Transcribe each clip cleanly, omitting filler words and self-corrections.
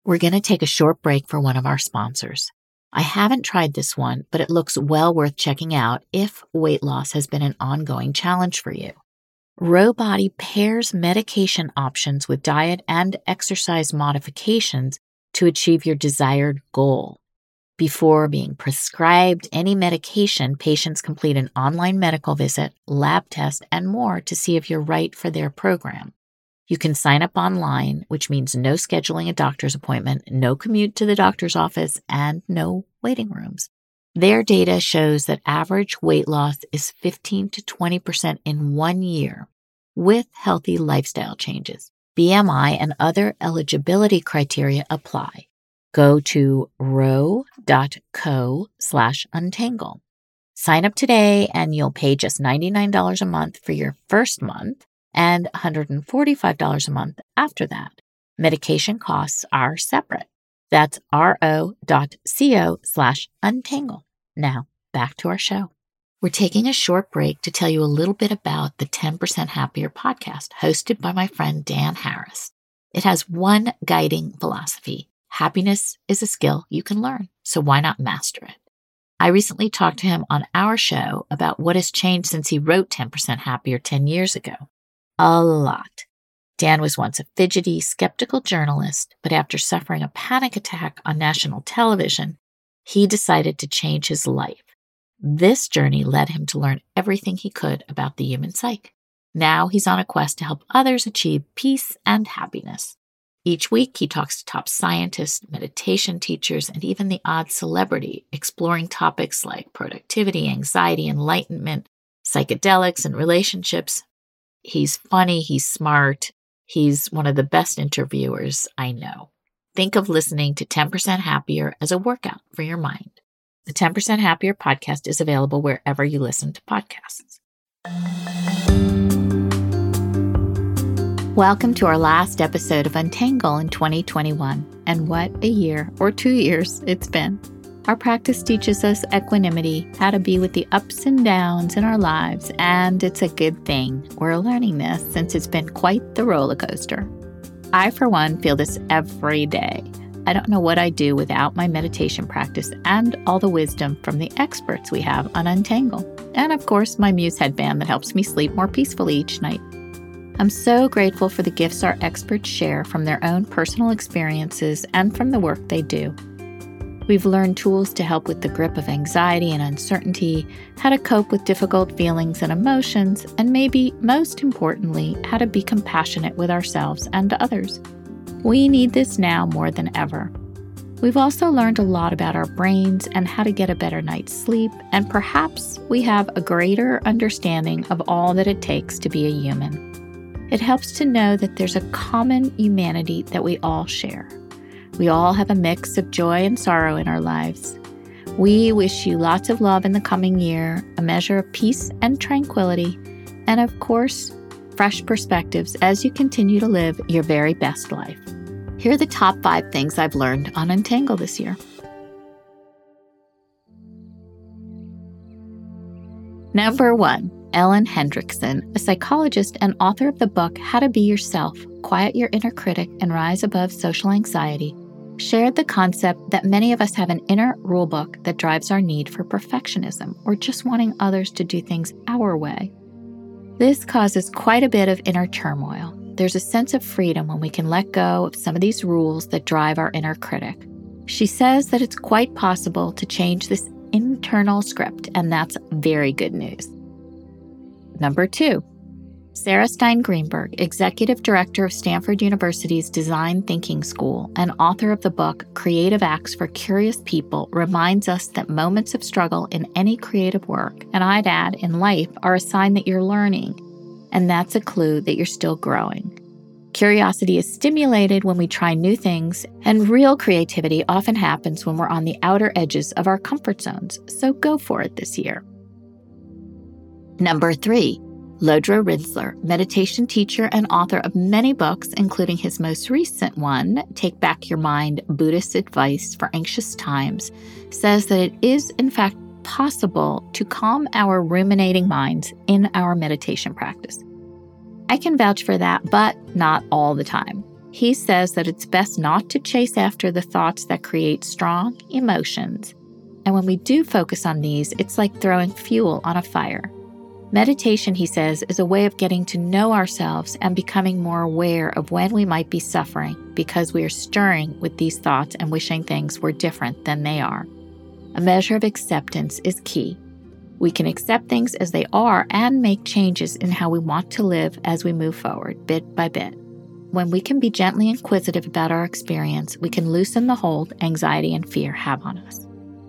We're going to take a short break for one of our sponsors. I haven't tried this one, but it looks well worth checking out if weight loss has been an ongoing challenge for you. Rowbody pairs medication options with diet and exercise modifications to achieve your desired goal. Before being prescribed any medication, patients complete an online medical visit, lab test, and more to see if you're right for their program. You can sign up online, which means no scheduling a doctor's appointment, no commute to the doctor's office, and no waiting rooms. Their data shows that average weight loss is 15 to 20% in 1 year with healthy lifestyle changes. BMI and other eligibility criteria apply. Go to row.co/untangle. Sign up today and you'll pay just $99 a month for your first month and $145 a month after that. Medication costs are separate. That's ro.co/untangle. Now, back to our show. We're taking a short break to tell you a little bit about the 10% Happier podcast hosted by my friend Dan Harris. It has one guiding philosophy. Happiness is a skill you can learn, so why not master it? I recently talked to him on our show about what has changed since he wrote 10% Happier 10 years ago. A lot. Dan was once a fidgety, skeptical journalist, but after suffering a panic attack on national television, he decided to change his life. This journey led him to learn everything he could about the human psyche. Now he's on a quest to help others achieve peace and happiness. Each week, he talks to top scientists, meditation teachers, and even the odd celebrity, exploring topics like productivity, anxiety, enlightenment, psychedelics, and relationships. He's funny, he's smart, he's one of the best interviewers I know. Think of listening to 10% Happier as a workout for your mind. The 10% Happier podcast is available wherever you listen to podcasts. Welcome to our last episode of Untangle in 2021, and what a year or 2 years it's been. Our practice teaches us equanimity, how to be with the ups and downs in our lives, and it's a good thing we're learning this since it's been quite the roller coaster. I, for one, feel this every day. I don't know what I'd do without my meditation practice and all the wisdom from the experts we have on Untangle, and of course my Muse headband that helps me sleep more peacefully each night. I'm so grateful for the gifts our experts share from their own personal experiences and from the work they do. We've learned tools to help with the grip of anxiety and uncertainty, how to cope with difficult feelings and emotions, and maybe most importantly, how to be compassionate with ourselves and others. We need this now more than ever. We've also learned a lot about our brains and how to get a better night's sleep, and perhaps we have a greater understanding of all that it takes to be a human. It helps to know that there's a common humanity that we all share. We all have a mix of joy and sorrow in our lives. We wish you lots of love in the coming year, a measure of peace and tranquility, and of course, fresh perspectives as you continue to live your very best life. Here are the top 5 things I've learned on Untangle this year. Number 1. Ellen Hendrickson, a psychologist and author of the book How to Be Yourself, Quiet Your Inner Critic and Rise Above Social Anxiety, shared the concept that many of us have an inner rulebook that drives our need for perfectionism or just wanting others to do things our way. This causes quite a bit of inner turmoil. There's a sense of freedom when we can let go of some of these rules that drive our inner critic. She says that it's quite possible to change this internal script, and that's very good news. Number 2, Sarah Stein Greenberg, Executive Director of Stanford University's Design Thinking School and author of the book Creative Acts for Curious People, reminds us that moments of struggle in any creative work, and I'd add in life, are a sign that you're learning, and that's a clue that you're still growing. Curiosity is stimulated when we try new things, and real creativity often happens when we're on the outer edges of our comfort zones, so go for it this year. Number 3, Lodro Rinzler, meditation teacher and author of many books, including his most recent one, Take Back Your Mind, Buddhist Advice for Anxious Times, says that it is, in fact, possible to calm our ruminating minds in our meditation practice. I can vouch for that, but not all the time. He says that it's best not to chase after the thoughts that create strong emotions. And when we do focus on these, it's like throwing fuel on a fire. Meditation, he says, is a way of getting to know ourselves and becoming more aware of when we might be suffering because we are stirring with these thoughts and wishing things were different than they are. A measure of acceptance is key. We can accept things as they are and make changes in how we want to live as we move forward, bit by bit. When we can be gently inquisitive about our experience, we can loosen the hold anxiety and fear have on us.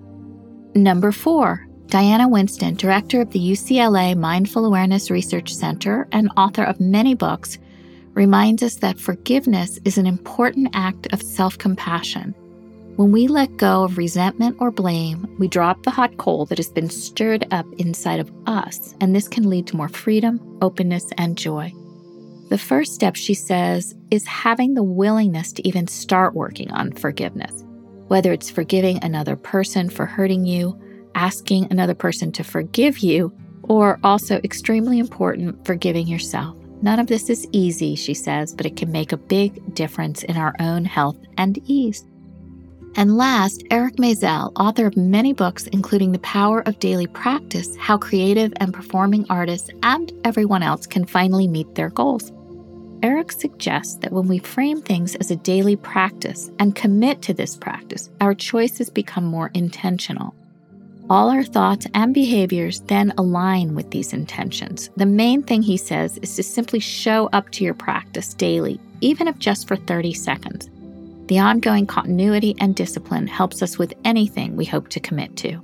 Number 4, Diana Winston, director of the UCLA Mindful Awareness Research Center and author of many books, reminds us that forgiveness is an important act of self-compassion. When we let go of resentment or blame, we drop the hot coal that has been stirred up inside of us, and this can lead to more freedom, openness, and joy. The first step, she says, is having the willingness to even start working on forgiveness. Whether it's forgiving another person for hurting you, asking another person to forgive you, or also extremely important, forgiving yourself. None of this is easy, she says, but it can make a big difference in our own health and ease. And last, Eric Maisel, author of many books, including The Power of Daily Practice, How Creative and Performing Artists and Everyone Else Can Finally Meet Their Goals. Eric suggests that when we frame things as a daily practice and commit to this practice, our choices become more intentional. All our thoughts and behaviors then align with these intentions. The main thing, he says, is to simply show up to your practice daily, even if just for 30 seconds. The ongoing continuity and discipline helps us with anything we hope to commit to.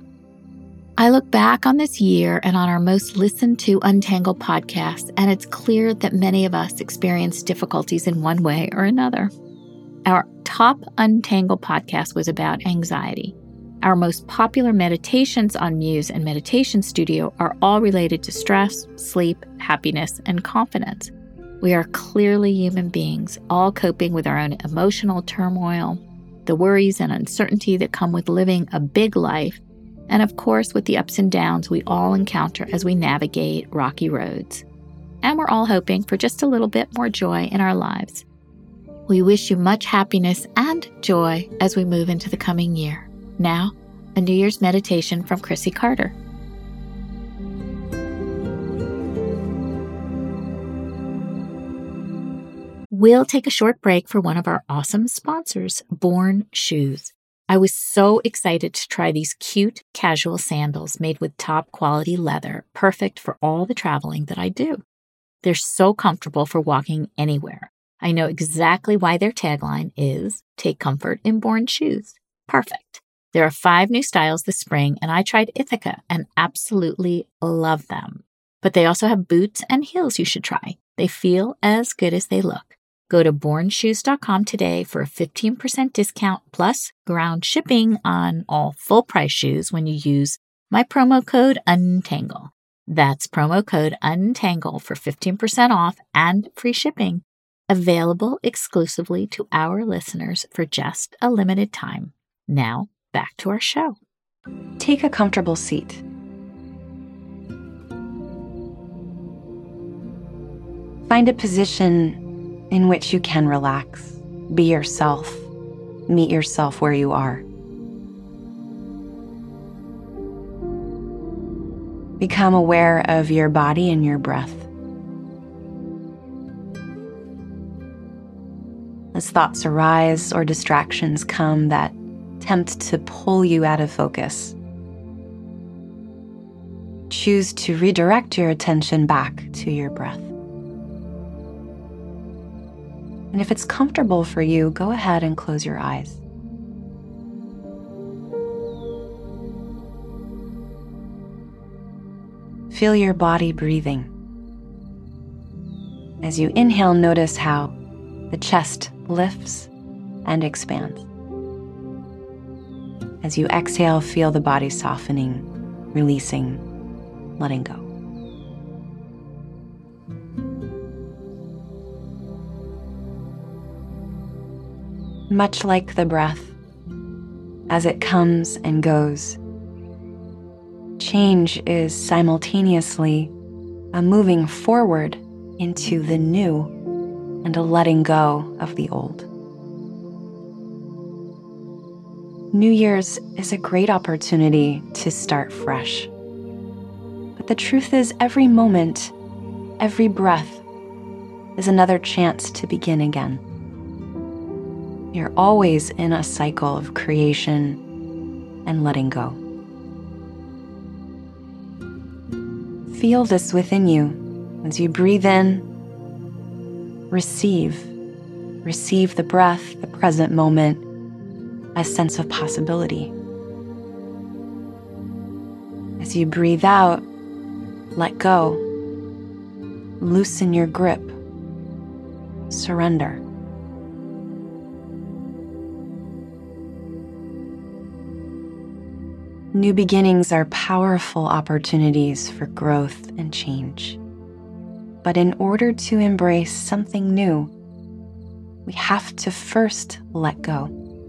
I look back on this year and on our most listened to Untangled podcasts, and it's clear that many of us experienced difficulties in one way or another. Our top Untangled podcast was about anxiety. Our most popular meditations on Muse and Meditation Studio are all related to stress, sleep, happiness, and confidence. We are clearly human beings, all coping with our own emotional turmoil, the worries and uncertainty that come with living a big life, and of course with the ups and downs we all encounter as we navigate rocky roads. And we're all hoping for just a little bit more joy in our lives. We wish you much happiness and joy as we move into the coming year. Now, a New Year's meditation from Chrissy Carter. We'll take a short break for one of our awesome sponsors, Born Shoes. I was so excited to try these cute casual sandals made with top quality leather, perfect for all the traveling that I do. They're so comfortable for walking anywhere. I know exactly why their tagline is, "Take comfort in Born Shoes." Perfect. There are 5 new styles this spring, and I tried Ithaca and absolutely love them. But they also have boots and heels you should try. They feel as good as they look. Go to bornshoes.com today for a 15% discount plus ground shipping on all full-price shoes when you use my promo code UNTANGLE. That's promo code UNTANGLE for 15% off and free shipping. Available exclusively to our listeners for just a limited time. Now, back to our show. Take a comfortable seat. Find a position in which you can relax, be yourself, meet yourself where you are. Become aware of your body and your breath. As thoughts arise or distractions come that tempt to pull you out of focus, choose to redirect your attention back to your breath. And if it's comfortable for you, go ahead and close your eyes. Feel your body breathing. As you inhale, notice how the chest lifts and expands. As you exhale, feel the body softening, releasing, letting go. Much like the breath, as it comes and goes, change is simultaneously a moving forward into the new and a letting go of the old. New Year's is a great opportunity to start fresh. But the truth is, every moment, every breath is another chance to begin again. You're always in a cycle of creation and letting go. Feel this within you as you breathe in, receive the breath, the present moment, a sense of possibility. As you breathe out, let go, loosen your grip, surrender. New beginnings are powerful opportunities for growth and change. But in order to embrace something new, we have to first let go.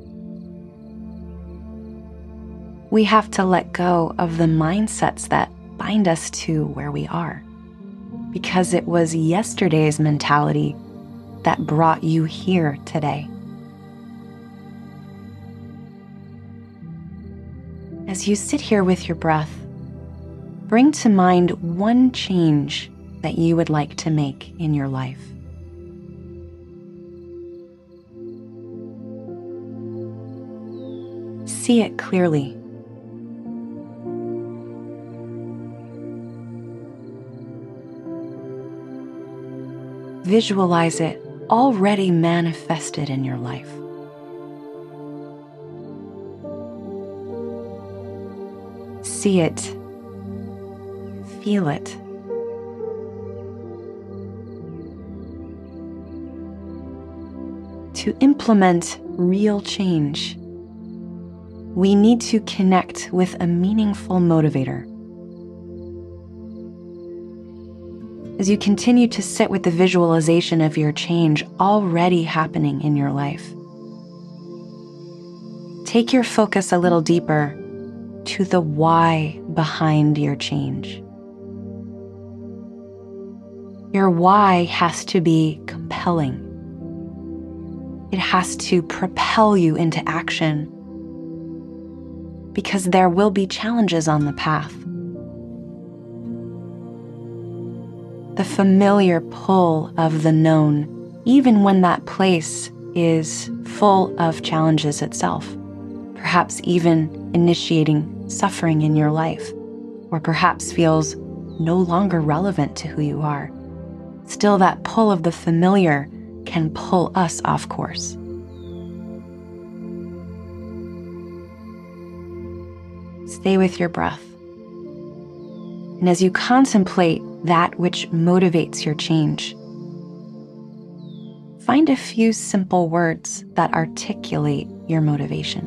We have to let go of the mindsets that bind us to where we are, because it was yesterday's mentality that brought you here today. As you sit here with your breath, bring to mind one change that you would like to make in your life. See it clearly. Visualize it already manifested in your life. See it, feel it. To implement real change, we need to connect with a meaningful motivator. As you continue to sit with the visualization of your change already happening in your life, take your focus a little deeper to the why behind your change. Your why has to be compelling. It has to propel you into action, because there will be challenges on the path. The familiar pull of the known, even when that place is full of challenges itself, perhaps even initiating suffering in your life, or perhaps feels no longer relevant to who you are. Still, that pull of the familiar can pull us off course. Stay with your breath. And as you contemplate that which motivates your change, find a few simple words that articulate your motivation.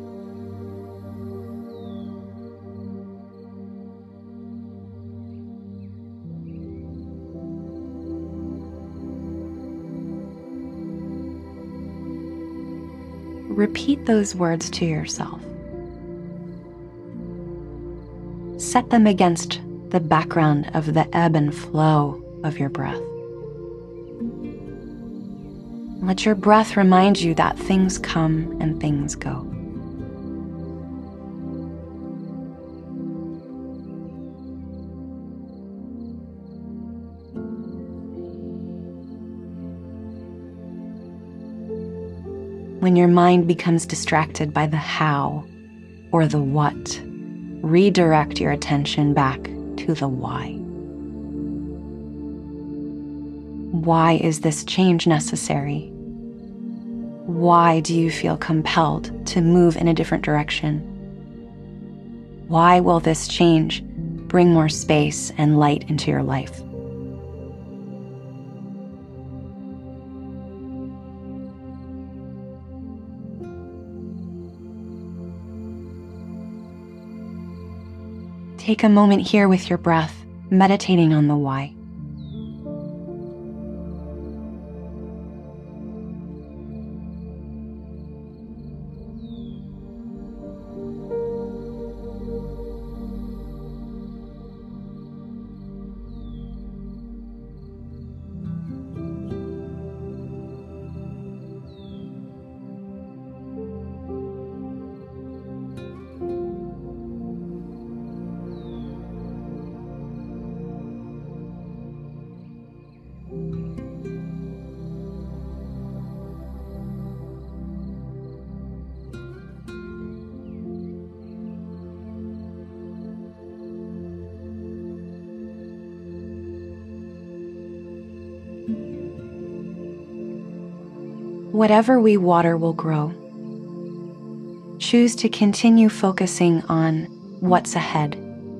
Repeat those words to yourself. Set them against the background of the ebb and flow of your breath. Let your breath remind you that things come and things go. When your mind becomes distracted by the how or the what, redirect your attention back to the why. Why is this change necessary? Why do you feel compelled to move in a different direction? Why will this change bring more space and light into your life? Take a moment here with your breath, meditating on the why. whatever we water will grow. Choose to continue focusing on what's ahead.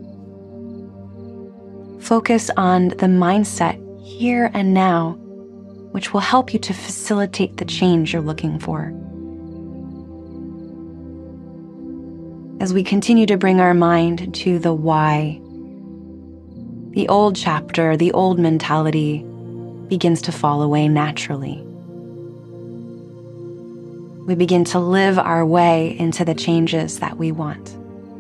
Focus on the mindset here and now, which will help you to facilitate the change you're looking for. As we continue to bring our mind to the why, the old chapter, the old mentality begins to fall away naturally. We begin to live our way into the changes that we want.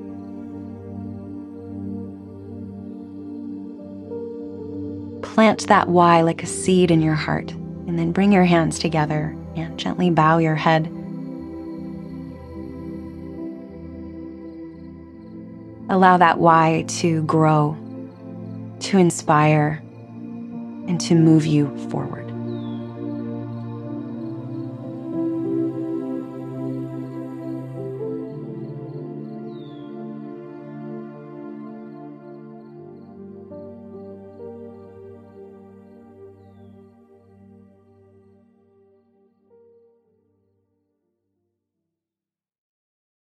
Plant that why like a seed in your heart, and then bring your hands together and gently bow your head. Allow that why to grow, to inspire, and to move you forward.